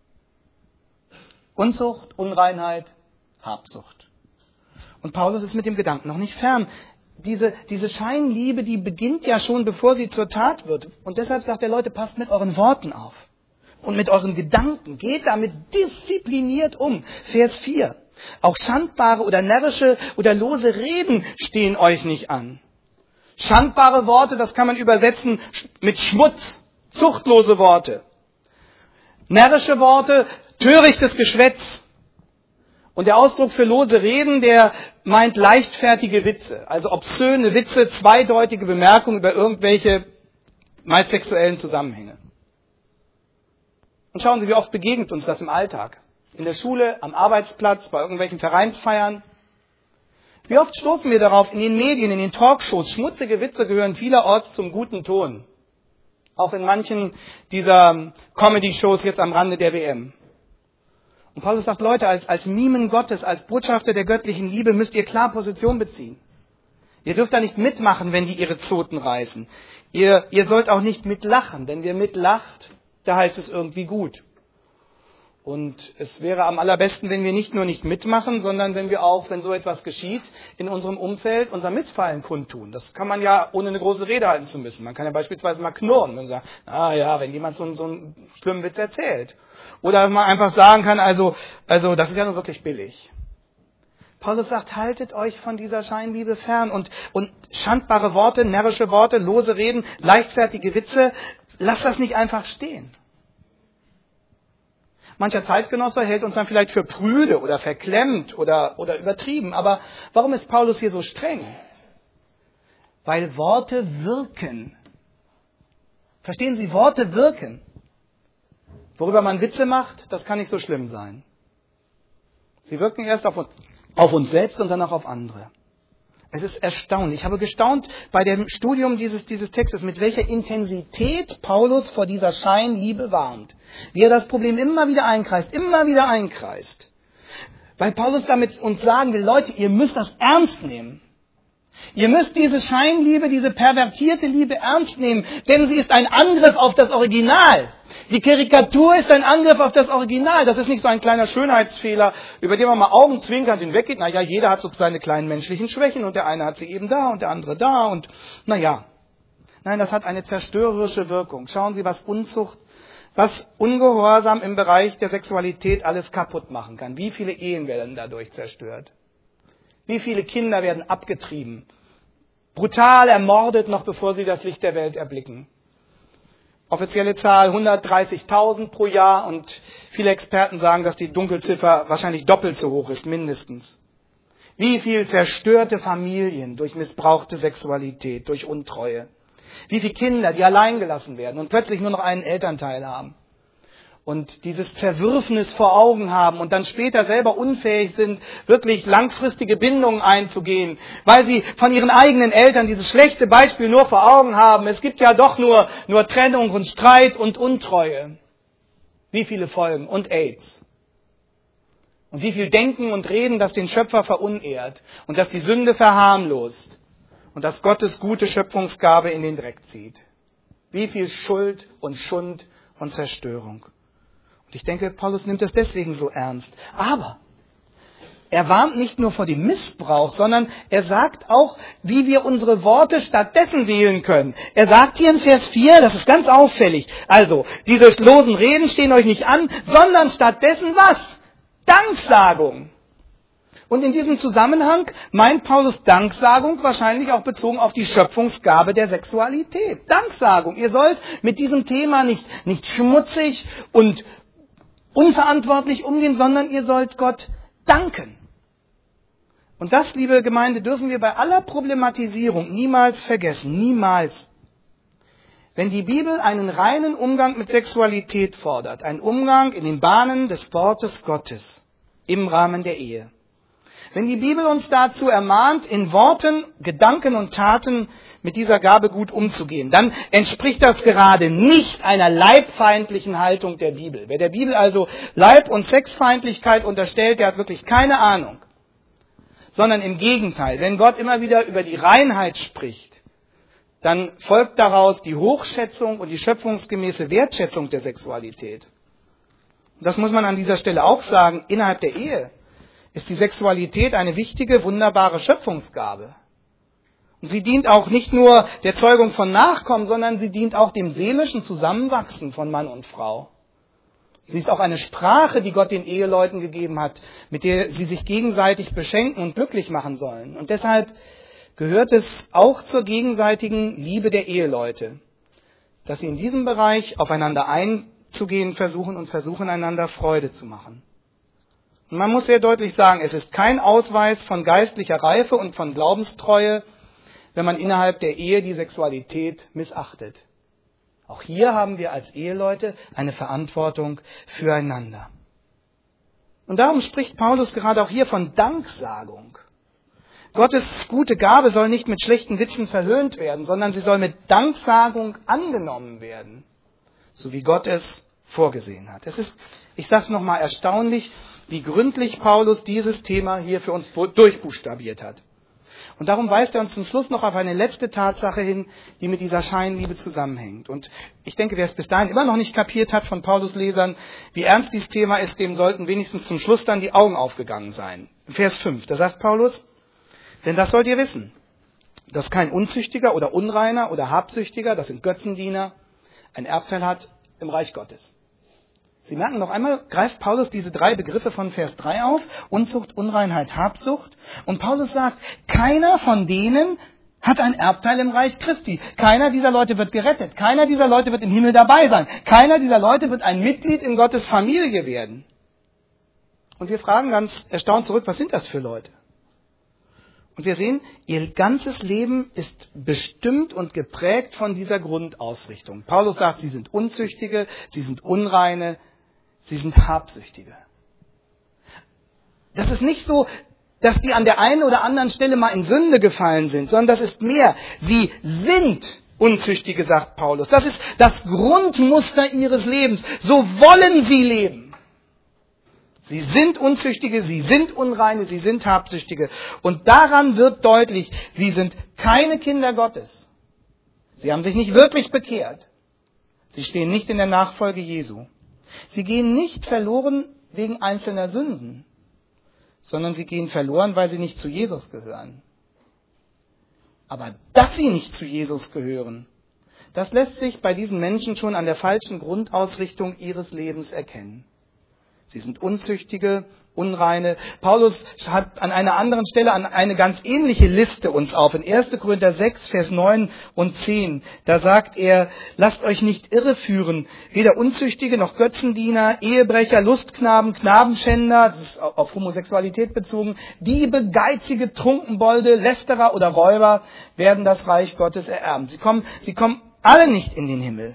Unzucht, Unreinheit, Habsucht. Und Paulus ist mit dem Gedanken noch nicht fern. Diese Scheinliebe, die beginnt ja schon, bevor sie zur Tat wird. Und deshalb sagt er, Leute, passt mit euren Worten auf. Und mit euren Gedanken. Geht damit diszipliniert um. Vers 4. Auch schandbare oder närrische oder lose Reden stehen euch nicht an. Schandbare Worte, das kann man übersetzen mit Schmutz, zuchtlose Worte. Närrische Worte, törichtes Geschwätz. Und der Ausdruck für lose Reden, der meint leichtfertige Witze. Also obszöne Witze, zweideutige Bemerkungen über irgendwelche meist sexuellen Zusammenhänge. Und schauen Sie, wie oft begegnet uns das im Alltag. In der Schule, am Arbeitsplatz, bei irgendwelchen Vereinsfeiern. Wie oft stoßen wir darauf in den Medien, in den Talkshows? Schmutzige Witze gehören vielerorts zum guten Ton. Auch in manchen dieser Comedy-Shows jetzt am Rande der WM. Und Paulus sagt, Leute, als Mimen Gottes, als Botschafter der göttlichen Liebe müsst ihr klar Position beziehen. Ihr dürft da nicht mitmachen, wenn die ihre Zoten reißen. Ihr sollt auch nicht mitlachen, denn wer mitlacht, da heißt es irgendwie gut. Und es wäre am allerbesten, wenn wir nicht nur nicht mitmachen, sondern wenn wir auch, wenn so etwas geschieht, in unserem Umfeld unser Missfallen kundtun. Das kann man ja, ohne eine große Rede halten zu müssen. Man kann ja beispielsweise mal knurren und sagen, wenn jemand so einen schlimmen Witz erzählt. Oder man einfach sagen kann, also das ist ja nur wirklich billig. Paulus sagt, haltet euch von dieser Scheinliebe fern und schandbare Worte, närrische Worte, lose Reden, leichtfertige Witze, lasst das nicht einfach stehen. Mancher Zeitgenosse hält uns dann vielleicht für prüde oder verklemmt oder übertrieben. Aber warum ist Paulus hier so streng? Weil Worte wirken. Verstehen Sie, Worte wirken. Worüber man Witze macht, das kann nicht so schlimm sein. Sie wirken erst auf Auf uns selbst und dann auch auf andere. Es ist erstaunlich. Ich habe gestaunt bei dem Studium dieses Textes, mit welcher Intensität Paulus vor dieser Scheinliebe warnt. Wie er das Problem immer wieder einkreist. Weil Paulus damit uns sagen will, Leute, ihr müsst das ernst nehmen. Ihr müsst diese Scheinliebe, diese pervertierte Liebe ernst nehmen, denn sie ist ein Angriff auf das Original. Die Karikatur ist ein Angriff auf das Original. Das ist nicht so ein kleiner Schönheitsfehler, über den man mal augenzwinkernd hinweggeht. Naja, jeder hat so seine kleinen menschlichen Schwächen und der eine hat sie eben da und der andere da und naja. Nein, das hat eine zerstörerische Wirkung. Schauen Sie, was Unzucht, was Ungehorsam im Bereich der Sexualität alles kaputt machen kann. Wie viele Ehen werden dadurch zerstört? Wie viele Kinder werden abgetrieben, brutal ermordet, noch bevor sie das Licht der Welt erblicken? Offizielle Zahl 130.000 pro Jahr und viele Experten sagen, dass die Dunkelziffer wahrscheinlich doppelt so hoch ist, mindestens. Wie viel zerstörte Familien durch missbrauchte Sexualität, durch Untreue. Wie viele Kinder, die allein gelassen werden und plötzlich nur noch einen Elternteil haben. Und dieses Zerwürfnis vor Augen haben und dann später selber unfähig sind, wirklich langfristige Bindungen einzugehen, weil sie von ihren eigenen Eltern dieses schlechte Beispiel nur vor Augen haben. Es gibt ja doch nur Trennung und Streit und Untreue. Wie viele Folgen und AIDS. Und wie viel Denken und Reden, das den Schöpfer verunehrt und das die Sünde verharmlost und das Gottes gute Schöpfungsgabe in den Dreck zieht. Wie viel Schuld und Schund und Zerstörung. Und ich denke, Paulus nimmt es deswegen so ernst. Aber er warnt nicht nur vor dem Missbrauch, sondern er sagt auch, wie wir unsere Worte stattdessen wählen können. Er sagt hier in Vers 4, das ist ganz auffällig, also, diese losen Reden stehen euch nicht an, sondern stattdessen was? Danksagung. Und in diesem Zusammenhang meint Paulus Danksagung wahrscheinlich auch bezogen auf die Schöpfungsgabe der Sexualität. Danksagung. Ihr sollt mit diesem Thema nicht schmutzig und unverantwortlich umgehen, sondern ihr sollt Gott danken. Und das, liebe Gemeinde, dürfen wir bei aller Problematisierung niemals vergessen. Niemals. Wenn die Bibel einen reinen Umgang mit Sexualität fordert, einen Umgang in den Bahnen des Wortes Gottes im Rahmen der Ehe. Wenn die Bibel uns dazu ermahnt, in Worten, Gedanken und Taten mit dieser Gabe gut umzugehen, dann entspricht das gerade nicht einer leibfeindlichen Haltung der Bibel. Wer der Bibel also Leib- und Sexfeindlichkeit unterstellt, der hat wirklich keine Ahnung. Sondern im Gegenteil, wenn Gott immer wieder über die Reinheit spricht, dann folgt daraus die Hochschätzung und die schöpfungsgemäße Wertschätzung der Sexualität. Und das muss man an dieser Stelle auch sagen, innerhalb der Ehe ist die Sexualität eine wichtige, wunderbare Schöpfungsgabe. Und sie dient auch nicht nur der Zeugung von Nachkommen, sondern sie dient auch dem seelischen Zusammenwachsen von Mann und Frau. Sie ist auch eine Sprache, die Gott den Eheleuten gegeben hat, mit der sie sich gegenseitig beschenken und glücklich machen sollen. Und deshalb gehört es auch zur gegenseitigen Liebe der Eheleute, dass sie in diesem Bereich aufeinander einzugehen versuchen und versuchen, einander Freude zu machen. Und man muss sehr deutlich sagen, es ist kein Ausweis von geistlicher Reife und von Glaubenstreue, wenn man innerhalb der Ehe die Sexualität missachtet. Auch hier haben wir als Eheleute eine Verantwortung füreinander. Und darum spricht Paulus gerade auch hier von Danksagung. Gottes gute Gabe soll nicht mit schlechten Witzen verhöhnt werden, sondern sie soll mit Danksagung angenommen werden, so wie Gott es vorgesehen hat. Es ist, ich sage es nochmal, erstaunlich, wie gründlich Paulus dieses Thema hier für uns durchbuchstabiert hat. Und darum weist er uns zum Schluss noch auf eine letzte Tatsache hin, die mit dieser Scheinliebe zusammenhängt. Und ich denke, wer es bis dahin immer noch nicht kapiert hat von Paulus Lesern, wie ernst dieses Thema ist, dem sollten wenigstens zum Schluss dann die Augen aufgegangen sein. Vers 5, da sagt Paulus, denn das sollt ihr wissen, dass kein Unzüchtiger oder Unreiner oder Habsüchtiger, das sind Götzendiener, ein Erbteil hat im Reich Gottes. Sie merken noch einmal, greift Paulus diese drei Begriffe von Vers 3 auf, Unzucht, Unreinheit, Habsucht. Und Paulus sagt, keiner von denen hat ein Erbteil im Reich Christi. Keiner dieser Leute wird gerettet. Keiner dieser Leute wird im Himmel dabei sein. Keiner dieser Leute wird ein Mitglied in Gottes Familie werden. Und wir fragen ganz erstaunt zurück, was sind das für Leute? Und wir sehen, ihr ganzes Leben ist bestimmt und geprägt von dieser Grundausrichtung. Paulus sagt, sie sind Unzüchtige, sie sind Unreine, sie sind Habsüchtige. Das ist nicht so dass die an der einen oder anderen Stelle mal in Sünde gefallen sind, sondern das ist mehr. Sie sind Unzüchtige, sagt Paulus. Das ist das Grundmuster ihres Lebens. So wollen sie leben. Sie sind Unzüchtige, sie sind Unreine, sie sind Habsüchtige. Und daran wird deutlich, sie sind keine Kinder Gottes. Sie haben sich nicht wirklich bekehrt. Sie stehen nicht in der Nachfolge Jesu. Sie gehen nicht verloren wegen einzelner Sünden, sondern sie gehen verloren, weil sie nicht zu Jesus gehören. Aber dass sie nicht zu Jesus gehören, das lässt sich bei diesen Menschen schon an der falschen Grundausrichtung ihres Lebens erkennen. Sie sind Unzüchtige, Unreine. Paulus hat an einer anderen Stelle eine ganz ähnliche Liste uns auf. In 1. Korinther 6, Vers 9 und 10, da sagt er, lasst euch nicht irreführen, weder Unzüchtige noch Götzendiener, Ehebrecher, Lustknaben, Knabenschänder, das ist auf Homosexualität bezogen, Diebe, Geizige, Trunkenbolde, Lästerer oder Räuber werden das Reich Gottes ererben. Sie kommen alle nicht in den Himmel.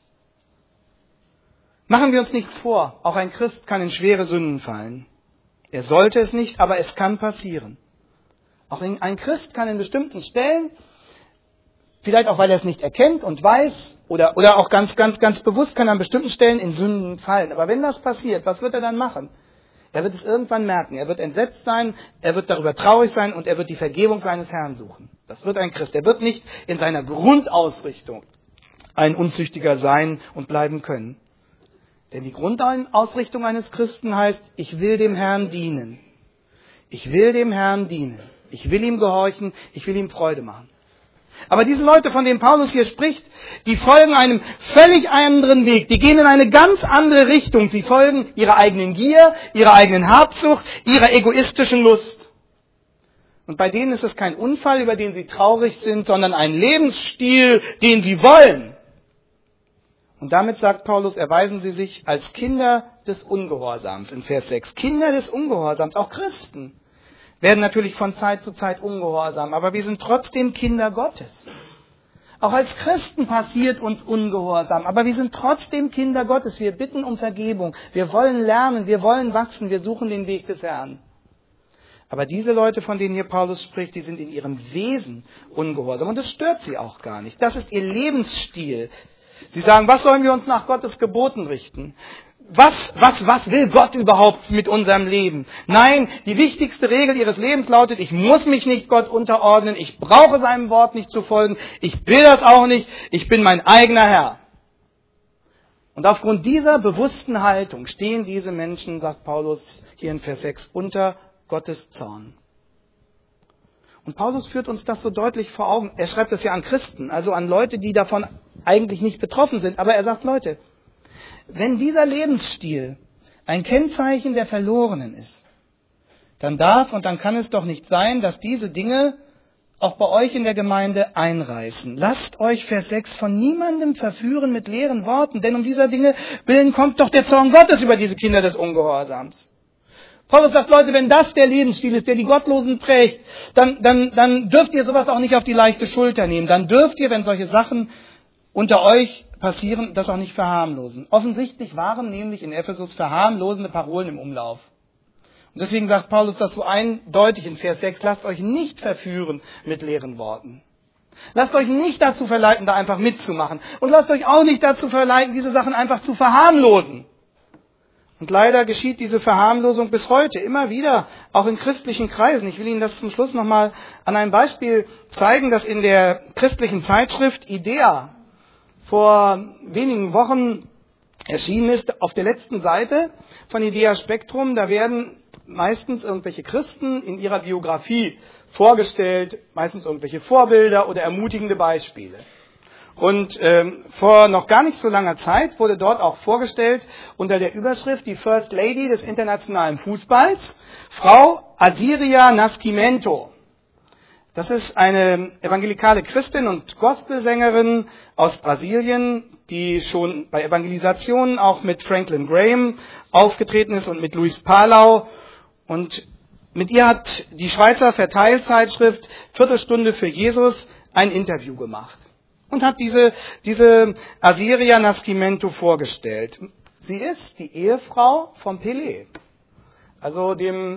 Machen wir uns nichts vor, auch ein Christ kann in schwere Sünden fallen. Er sollte es nicht, aber es kann passieren. Auch ein Christ kann in bestimmten Stellen, vielleicht auch weil er es nicht erkennt und weiß, oder auch ganz bewusst kann er an bestimmten Stellen in Sünden fallen. Aber wenn das passiert, was wird er dann machen? Er wird es irgendwann merken. Er wird entsetzt sein, er wird darüber traurig sein und er wird die Vergebung seines Herrn suchen. Das wird ein Christ. Er wird nicht in seiner Grundausrichtung ein Unzüchtiger sein und bleiben können. Denn die Grundausrichtung eines Christen heißt, ich will dem Herrn dienen. Ich will dem Herrn dienen. Ich will ihm gehorchen. Ich will ihm Freude machen. Aber diese Leute, von denen Paulus hier spricht, die folgen einem völlig anderen Weg. Die gehen in eine ganz andere Richtung. Sie folgen ihrer eigenen Gier, ihrer eigenen Habsucht, ihrer egoistischen Lust. Und bei denen ist es kein Unfall, über den sie traurig sind, sondern ein Lebensstil, den sie wollen. Und damit, sagt Paulus, erweisen sie sich als Kinder des Ungehorsams in Vers 6. Kinder des Ungehorsams, auch Christen, werden natürlich von Zeit zu Zeit ungehorsam, aber wir sind trotzdem Kinder Gottes. Auch als Christen passiert uns Ungehorsam, aber wir sind trotzdem Kinder Gottes. Wir bitten um Vergebung, wir wollen lernen, wir wollen wachsen, wir suchen den Weg des Herrn. Aber diese Leute, von denen hier Paulus spricht, die sind in ihrem Wesen ungehorsam und das stört sie auch gar nicht. Das ist ihr Lebensstil. Sie sagen, was sollen wir uns nach Gottes Geboten richten? Was will Gott überhaupt mit unserem Leben? Nein, die wichtigste Regel ihres Lebens lautet, ich muss mich nicht Gott unterordnen, ich brauche seinem Wort nicht zu folgen, ich will das auch nicht, ich bin mein eigener Herr. Und aufgrund dieser bewussten Haltung stehen diese Menschen, sagt Paulus hier in Vers 6, unter Gottes Zorn. Und Paulus führt uns das so deutlich vor Augen. Er schreibt das ja an Christen, also an Leute, die davon eigentlich nicht betroffen sind. Aber er sagt, Leute, wenn dieser Lebensstil ein Kennzeichen der Verlorenen ist, dann darf und dann kann es doch nicht sein, dass diese Dinge auch bei euch in der Gemeinde einreißen. Lasst euch, Vers 6, von niemandem verführen mit leeren Worten, denn um dieser Dinge willen kommt doch der Zorn Gottes über diese Kinder des Ungehorsams. Paulus sagt, Leute, wenn das der Lebensstil ist, der die Gottlosen prägt, dann dürft ihr sowas auch nicht auf die leichte Schulter nehmen. Dann dürft ihr, wenn solche Sachen unter euch passieren, das auch nicht verharmlosen. Offensichtlich waren nämlich in Ephesus verharmlosende Parolen im Umlauf. Und deswegen sagt Paulus das so eindeutig in Vers 6, lasst euch nicht verführen mit leeren Worten. Lasst euch nicht dazu verleiten, da einfach mitzumachen. Und lasst euch auch nicht dazu verleiten, diese Sachen einfach zu verharmlosen. Und leider geschieht diese Verharmlosung bis heute immer wieder, auch in christlichen Kreisen. Ich will Ihnen das zum Schluss nochmal an einem Beispiel zeigen, das in der christlichen Zeitschrift Idea vor wenigen Wochen erschienen ist. Auf der letzten Seite von Idea Spektrum, da werden meistens irgendwelche Christen in ihrer Biografie vorgestellt, meistens irgendwelche Vorbilder oder ermutigende Beispiele. Und vor noch gar nicht so langer Zeit wurde dort auch vorgestellt unter der Überschrift die First Lady des internationalen Fußballs, Frau Asiria Nascimento. Das ist eine evangelikale Christin und Gospelsängerin aus Brasilien, die schon bei Evangelisationen auch mit Franklin Graham aufgetreten ist und mit Luis Palau. Und mit ihr hat die Schweizer Verteilzeitschrift Viertelstunde für Jesus ein Interview gemacht. Und hat diese Asiria Nascimento vorgestellt. Sie ist die Ehefrau von Pelé, also dem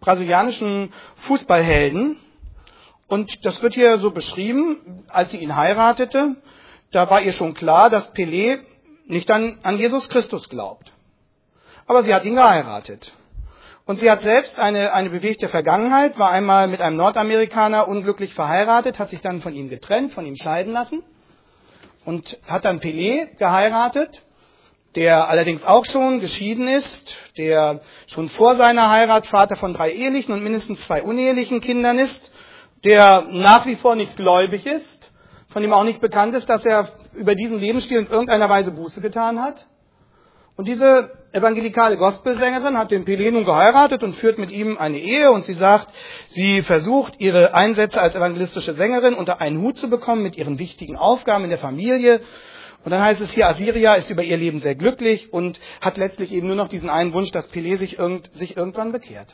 brasilianischen Fußballhelden. Und das wird hier so beschrieben, als sie ihn heiratete, da war ihr schon klar, dass Pelé nicht an Jesus Christus glaubt. Aber sie hat ihn geheiratet. Und sie hat selbst eine bewegte Vergangenheit, war einmal mit einem Nordamerikaner unglücklich verheiratet, hat sich dann von ihm getrennt, von ihm scheiden lassen und hat dann Pelé geheiratet, der allerdings auch schon geschieden ist, der schon vor seiner Heirat Vater von 3 ehelichen und mindestens 2 unehelichen Kindern ist, der nach wie vor nicht gläubig ist, von dem auch nicht bekannt ist, dass er über diesen Lebensstil in irgendeiner Weise Buße getan hat. Und diese evangelikale Gospelsängerin hat den Pelé nun geheiratet und führt mit ihm eine Ehe. Und sie sagt, sie versucht, ihre Einsätze als evangelistische Sängerin unter einen Hut zu bekommen mit ihren wichtigen Aufgaben in der Familie. Und dann heißt es hier, Asiria ist über ihr Leben sehr glücklich und hat letztlich eben nur noch diesen einen Wunsch, dass Pelé sich irgendwann bekehrt.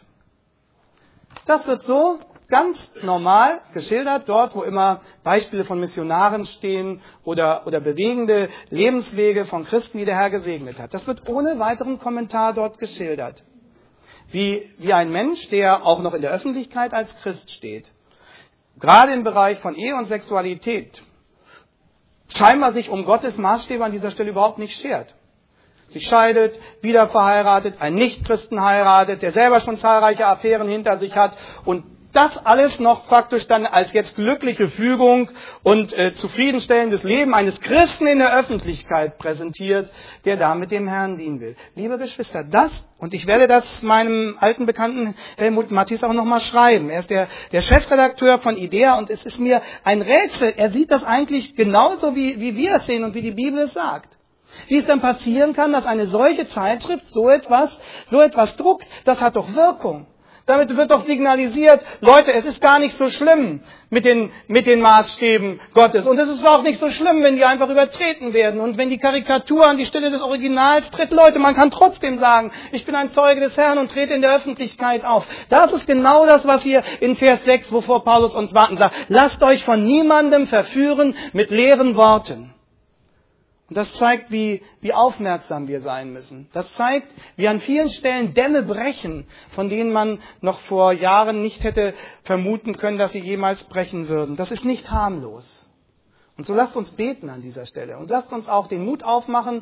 Das wird so ganz normal geschildert, dort wo immer Beispiele von Missionaren stehen oder bewegende Lebenswege von Christen, die der Herr gesegnet hat. Das wird ohne weiteren Kommentar dort geschildert. Wie ein Mensch, der auch noch in der Öffentlichkeit als Christ steht, gerade im Bereich von Ehe und Sexualität, scheinbar sich um Gottes Maßstäbe an dieser Stelle überhaupt nicht schert. Sie scheidet, wieder verheiratet, einen Nichtchristen heiratet, der selber schon zahlreiche Affären hinter sich hat und das alles noch praktisch dann als jetzt glückliche Fügung und zufriedenstellendes Leben eines Christen in der Öffentlichkeit präsentiert, der da mit dem Herrn dienen will. Liebe Geschwister, das, und ich werde das meinem alten Bekannten Helmut Mattis auch nochmal schreiben. Er ist der Chefredakteur von IDEA und es ist mir ein Rätsel. Er sieht das eigentlich genauso, wie wir es sehen und wie die Bibel es sagt. Wie es dann passieren kann, dass eine solche Zeitschrift so etwas druckt, das hat doch Wirkung. Damit wird doch signalisiert, Leute, es ist gar nicht so schlimm mit den Maßstäben Gottes. Und es ist auch nicht so schlimm, wenn die einfach übertreten werden. Und wenn die Karikatur an die Stelle des Originals tritt, Leute, man kann trotzdem sagen, ich bin ein Zeuge des Herrn und trete in der Öffentlichkeit auf. Das ist genau das, was hier in Vers 6, wovor Paulus uns warten sagt. Lasst euch von niemandem verführen mit leeren Worten. Und das zeigt, wie aufmerksam wir sein müssen. Das zeigt, wie an vielen Stellen Dämme brechen, von denen man noch vor Jahren nicht hätte vermuten können, dass sie jemals brechen würden. Das ist nicht harmlos. Und so lasst uns beten an dieser Stelle. Und lasst uns auch den Mund aufmachen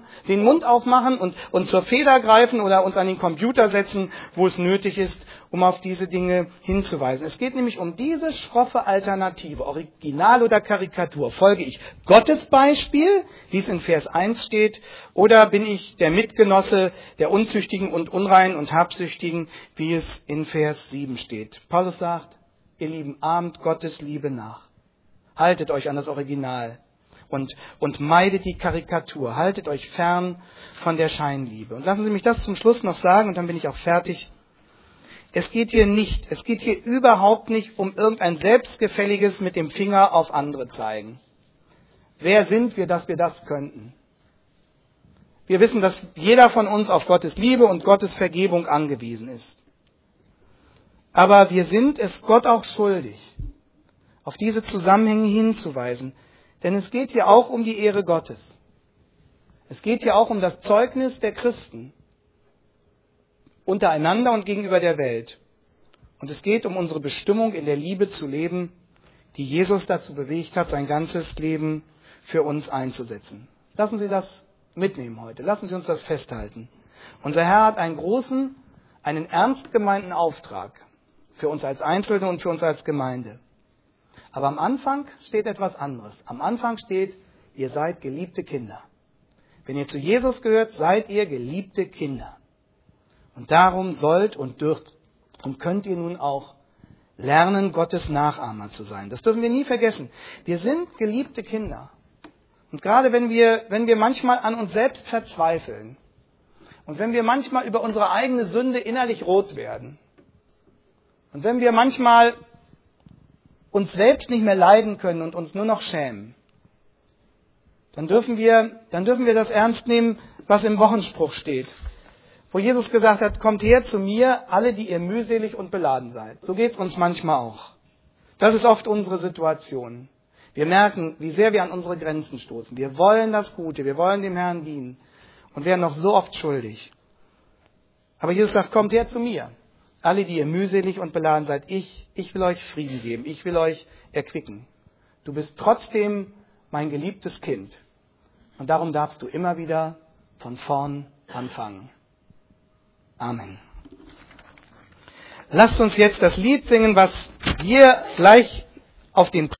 und zur Feder greifen oder uns an den Computer setzen, wo es nötig ist, um auf diese Dinge hinzuweisen. Es geht nämlich um diese schroffe Alternative, Original oder Karikatur. Folge ich Gottes Beispiel, wie es in Vers 1 steht, oder bin ich der Mitgenosse der Unzüchtigen und Unreinen und Habsüchtigen, wie es in Vers 7 steht. Paulus sagt, ihr Lieben, ahmt Gottes Liebe nach. Haltet euch an das Original und meidet die Karikatur. Haltet euch fern von der Scheinliebe. Und lassen Sie mich das zum Schluss noch sagen und dann bin ich auch fertig. Es geht hier überhaupt nicht um irgendein selbstgefälliges mit dem Finger auf andere zeigen. Wer sind wir, dass wir das könnten? Wir wissen, dass jeder von uns auf Gottes Liebe und Gottes Vergebung angewiesen ist. Aber wir sind es Gott auch schuldig, auf diese Zusammenhänge hinzuweisen. Denn es geht hier auch um die Ehre Gottes. Es geht hier auch um das Zeugnis der Christen untereinander und gegenüber der Welt. Und es geht um unsere Bestimmung, in der Liebe zu leben, die Jesus dazu bewegt hat, sein ganzes Leben für uns einzusetzen. Lassen Sie das mitnehmen heute. Lassen Sie uns das festhalten. Unser Herr hat einen ernst gemeinten Auftrag für uns als Einzelne und für uns als Gemeinde. Aber am Anfang steht etwas anderes. Am Anfang steht, ihr seid geliebte Kinder. Wenn ihr zu Jesus gehört, seid ihr geliebte Kinder. Und darum sollt und dürft und könnt ihr nun auch lernen, Gottes Nachahmer zu sein. Das dürfen wir nie vergessen. Wir sind geliebte Kinder. Und gerade wenn wir manchmal an uns selbst verzweifeln und wenn wir manchmal über unsere eigene Sünde innerlich rot werden und wenn wir manchmal uns selbst nicht mehr leiden können und uns nur noch schämen, dann dürfen wir das ernst nehmen, was im Wochenspruch steht, wo Jesus gesagt hat, kommt her zu mir, alle, die ihr mühselig und beladen seid. So geht es uns manchmal auch. Das ist oft unsere Situation. Wir merken, wie sehr wir an unsere Grenzen stoßen. Wir wollen das Gute, wir wollen dem Herrn dienen und werden noch so oft schuldig. Aber Jesus sagt, kommt her zu mir, alle, die ihr mühselig und beladen seid, ich will euch Frieden geben, ich will euch erquicken. Du bist trotzdem mein geliebtes Kind. Und darum darfst du immer wieder von vorn anfangen. Amen. Lasst uns jetzt das Lied singen, was wir gleich auf den